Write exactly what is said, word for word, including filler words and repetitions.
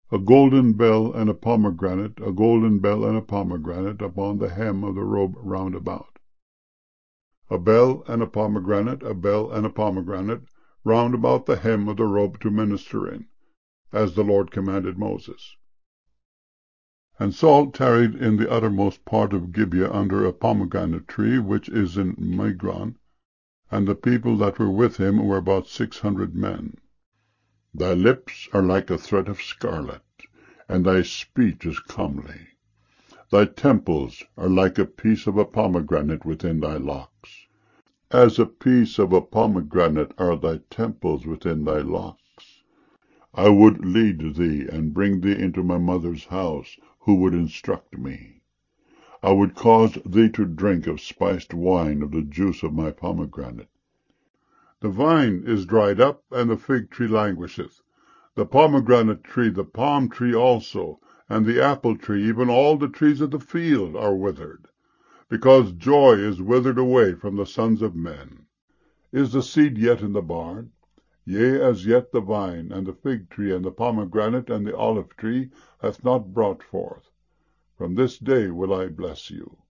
A golden bell and a pomegranate, a golden bell and a pomegranate, upon the hem of the robe round about. A bell and a pomegranate, a bell and a pomegranate, round about the hem of the robe to minister in, as the Lord commanded Moses. And Saul tarried in the uttermost part of Gibeah under a pomegranate tree, which is in Migron, and the people that were with him were about six hundred men. Thy lips are like a thread of scarlet, and thy speech is comely. Thy temples are like a piece of a pomegranate within thy locks. As a piece of a pomegranate are thy temples within thy locks. I would lead thee, and bring thee into my mother's house, who would instruct me. I would cause thee to drink of spiced wine of the juice of my pomegranate. The vine is dried up, and the fig tree languisheth, the pomegranate tree, the palm tree also, and the apple tree, even all the trees of the field are withered, because joy is withered away from the sons of men. Is the seed yet in the barn? Yea, as yet the vine, and the fig tree, and the pomegranate, and the olive tree hath not brought forth. From this day will I bless you.